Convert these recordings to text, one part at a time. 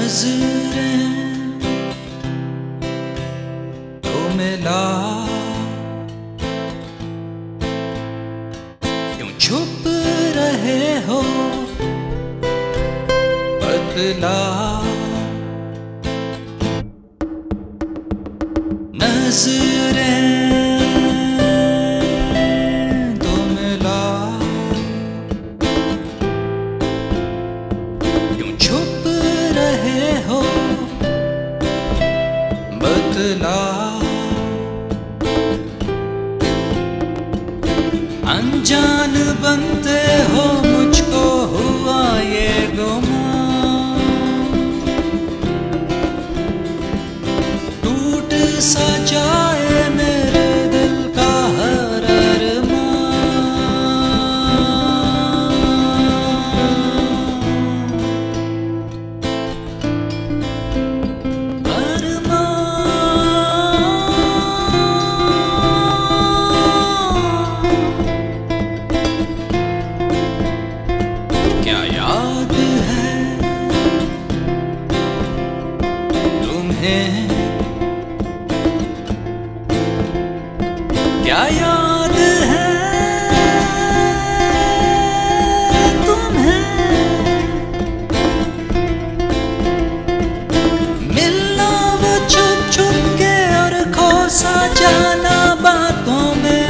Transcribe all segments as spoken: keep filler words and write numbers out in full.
नजरें तो मिला, क्यों छुप रहे हो बदला। नजरें तो मिला, क्यों छुप रहे हो बदला। अनजान बनते हो मुझको हुआ ये गुमान, टूट सा जाए मेरे दिल का हर क्या याद है तुम्हें, क्या याद है तुम्हें, मिलना वो छुप छुप के और खो सा जाना बातों में।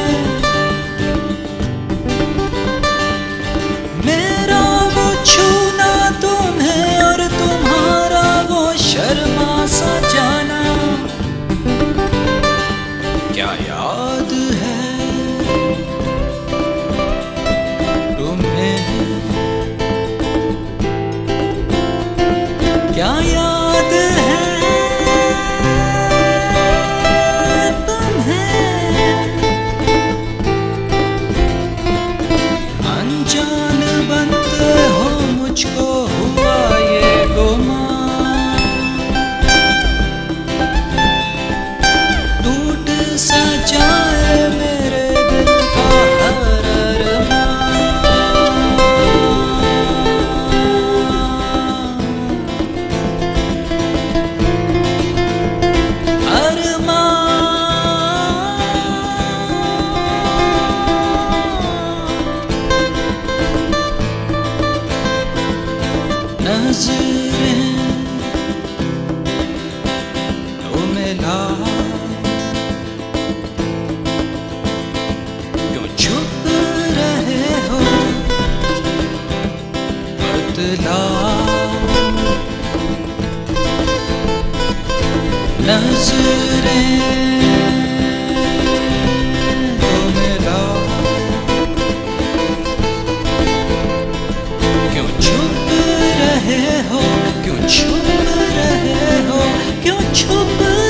मेरा वो छूना तुम्हें और तुम्हारा वो शर्मा सा जाना। क्या याद है तुम्हें, क्या याद है तुम्हें। अनजान बनते हो मुझको हुआ ये गुमान, टूट सा जाए मेरे दिल का हर नजरें तो मिला, क्यों छुप रहे हो बदला। नजरें तो मिला, क्यों छुप रहे हो, क्यों छुप रहे हो, क्यों छुप